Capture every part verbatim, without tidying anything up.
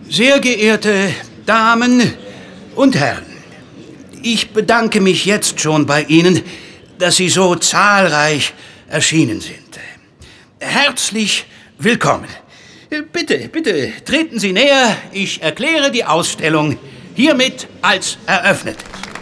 Sehr geehrte Damen und Herren, ich bedanke mich jetzt schon bei Ihnen, dass Sie so zahlreich erschienen sind. Herzlich willkommen. Bitte, bitte, treten Sie näher. Ich erkläre die Ausstellung hiermit als eröffnet.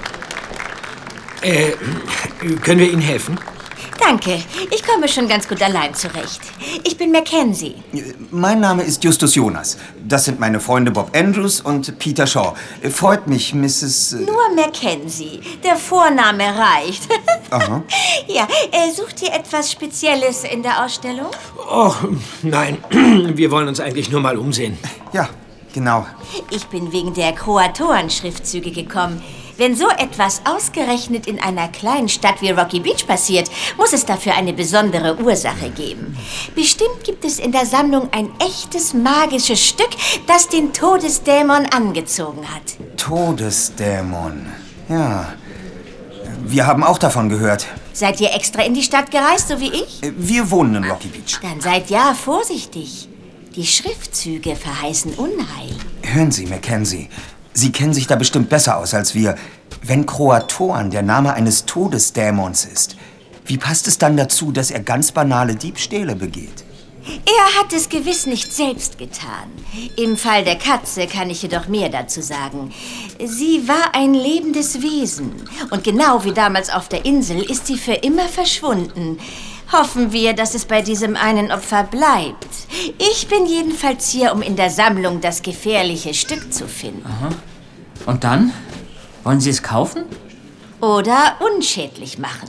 Äh, können wir Ihnen helfen? Danke, ich komme schon ganz gut allein zurecht. Ich bin Mackenzie. Mein Name ist Justus Jonas. Das sind meine Freunde Bob Andrews und Peter Shaw. Freut mich, Misses Nur Mackenzie. Der Vorname reicht. Aha. Ja, äh, sucht ihr etwas Spezielles in der Ausstellung? Oh, nein. Wir wollen uns eigentlich nur mal umsehen. Ja, genau. Ich bin wegen der Kroatoren-Schriftzüge gekommen. Wenn so etwas ausgerechnet in einer kleinen Stadt wie Rocky Beach passiert, muss es dafür eine besondere Ursache geben. Bestimmt gibt es in der Sammlung ein echtes magisches Stück, das den Todesdämon angezogen hat. Todesdämon. Ja. Wir haben auch davon gehört. Seid ihr extra in die Stadt gereist, so wie ich? Wir wohnen in Rocky Beach. Dann seid ja vorsichtig. Die Schriftzüge verheißen Unheil. Hören Sie, Mackenzie. Sie kennen sich da bestimmt besser aus als wir. Wenn Kroatoren der Name eines Todesdämons ist, wie passt es dann dazu, dass er ganz banale Diebstähle begeht? Er hat es gewiss nicht selbst getan. Im Fall der Katze kann ich jedoch mehr dazu sagen. Sie war ein lebendes Wesen. Und genau wie damals auf der Insel ist sie für immer verschwunden. Hoffen wir, dass es bei diesem einen Opfer bleibt. Ich bin jedenfalls hier, um in der Sammlung das gefährliche Stück zu finden. Aha. Und dann? Wollen Sie es kaufen? Oder unschädlich machen.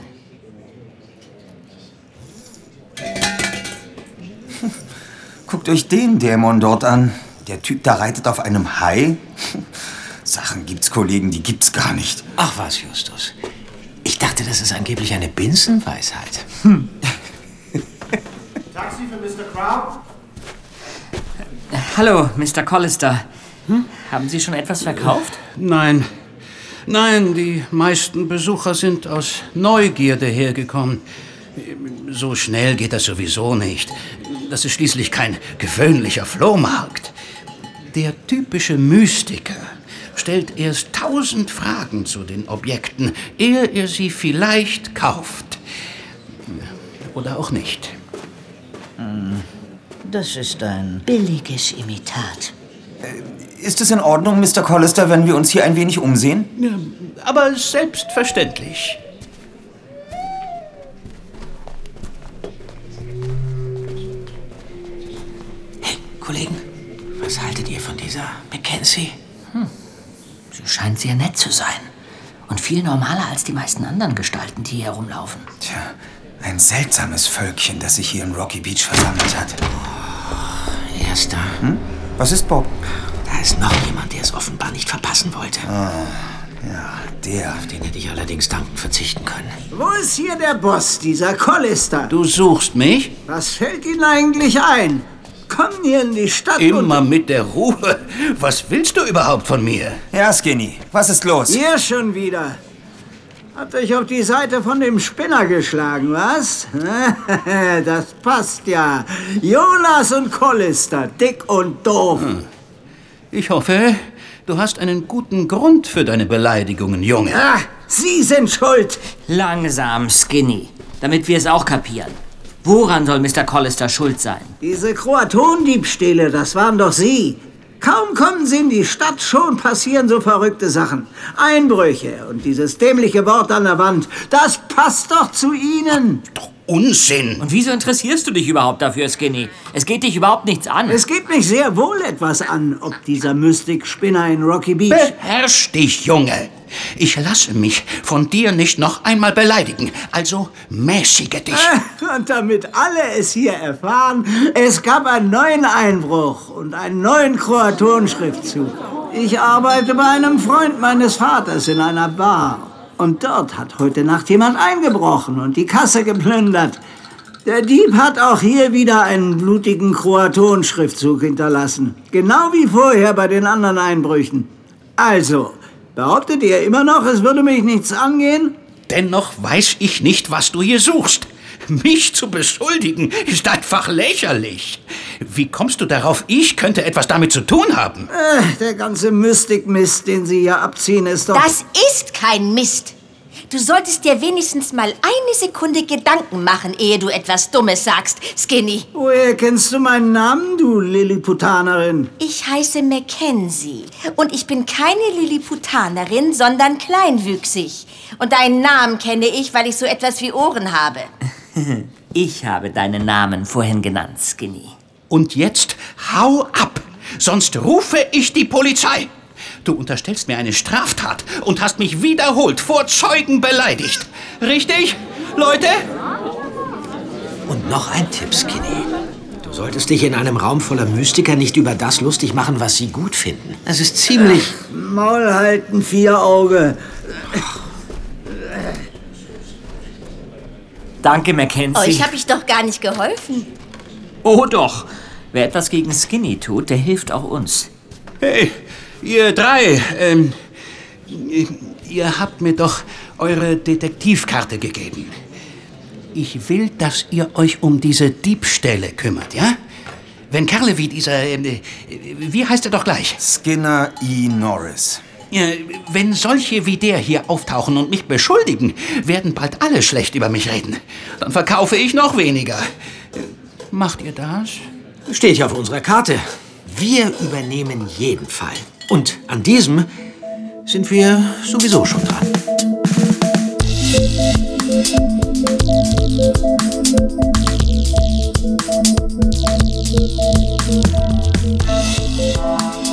Guckt euch den Dämon dort an. Der Typ da reitet auf einem Hai. Sachen gibt's, Kollegen, die gibt's gar nicht. Ach was, Justus. Ich dachte, das ist angeblich eine Binsenweisheit. Hm. Taxi für Mister Crow? Hallo, Mister Collister. Hm? Haben Sie schon etwas verkauft? Nein. Nein, die meisten Besucher sind aus Neugierde hergekommen. So schnell geht das sowieso nicht. Das ist schließlich kein gewöhnlicher Flohmarkt. Der typische Mystiker stellt erst tausend Fragen zu den Objekten, ehe er sie vielleicht kauft. Oder auch nicht. Das ist ein billiges Imitat. Ist es in Ordnung, Mister Collister, wenn wir uns hier ein wenig umsehen? Ja, aber selbstverständlich. Hey, Kollegen, was haltet ihr von dieser Mackenzie? Hm. Sie scheint sehr nett zu sein. Und viel normaler als die meisten anderen Gestalten, die hier herumlaufen. Tja, ein seltsames Völkchen, das sich hier in Rocky Beach versammelt hat. Oh, Erster. Hm? Was ist, Bob? Da ist noch jemand, der es offenbar nicht verpassen wollte. Ah, ja, der. Auf den hätte ich allerdings dankend verzichten können. Wo ist hier der Boss, dieser Collister? Du suchst mich? Was fällt Ihnen eigentlich ein? Kommen hier in die Stadt Immer und... mit der Ruhe. Was willst du überhaupt von mir? Ja, Skinny, was ist los? Ihr schon wieder. Habt euch auf die Seite von dem Spinner geschlagen, was? Das passt ja. Jonas und Collister, dick und doof. Hm. Ich hoffe, du hast einen guten Grund für deine Beleidigungen, Junge. Ah, Sie sind schuld. Langsam, Skinny, damit wir es auch kapieren. Woran soll Mister Collister schuld sein? Diese Kroatondiebstähle, das waren doch Sie. Kaum kommen Sie in die Stadt, schon passieren so verrückte Sachen. Einbrüche und dieses dämliche Wort an der Wand, das passt doch zu Ihnen. Doch Unsinn. Und wieso interessierst du dich überhaupt dafür, Skinny? Es geht dich überhaupt nichts an. Es geht mich sehr wohl etwas an, ob dieser Mystik-Spinner in Rocky Beach... Beherrsch dich, Junge. Ich lasse mich von dir nicht noch einmal beleidigen. Also mäßige dich. Und damit alle es hier erfahren, es gab einen neuen Einbruch und einen neuen Kroatonschriftzug. Ich arbeite bei einem Freund meines Vaters in einer Bar. Und dort hat heute Nacht jemand eingebrochen und die Kasse geplündert. Der Dieb hat auch hier wieder einen blutigen Kroatonschriftzug hinterlassen. Genau wie vorher bei den anderen Einbrüchen. Also, behauptet ihr immer noch, es würde mich nichts angehen? Dennoch weiß ich nicht, was du hier suchst. Mich zu beschuldigen ist einfach lächerlich. Wie kommst du darauf, ich könnte etwas damit zu tun haben? Äh, der ganze Mystikmist, den Sie hier abziehen, ist doch... Das ist kein Mist. Du solltest dir wenigstens mal eine Sekunde Gedanken machen, ehe du etwas Dummes sagst, Skinny. Woher kennst du meinen Namen, du Lilliputanerin? Ich heiße Mackenzie und ich bin keine Lilliputanerin, sondern kleinwüchsig. Und deinen Namen kenne ich, weil ich so etwas wie Ohren habe. Ich habe deinen Namen vorhin genannt, Skinny. Und jetzt hau ab, sonst rufe ich die Polizei. Du unterstellst mir eine Straftat und hast mich wiederholt vor Zeugen beleidigt. Richtig, Leute? Und noch ein Tipp, Skinny. Du solltest dich in einem Raum voller Mystiker nicht über das lustig machen, was sie gut finden. Das ist ziemlich... Maul halten, Vierauge. Danke, Mackenzie. Euch habe ich doch gar nicht geholfen. Oh doch. Wer etwas gegen Skinny tut, der hilft auch uns. Hey, ihr drei, ähm, ihr habt mir doch eure Detektivkarte gegeben. Ich will, dass ihr euch um diese Diebstähle kümmert, ja? Wenn Kerle wie dieser, äh, wie heißt er doch gleich? Skinner E. Norris. Ja, wenn solche wie der hier auftauchen und mich beschuldigen, werden bald alle schlecht über mich reden. Dann verkaufe ich noch weniger. Macht ihr das? Steht ja auf unserer Karte. Wir übernehmen jeden Fall. Und an diesem sind wir sowieso schon dran. Thank you.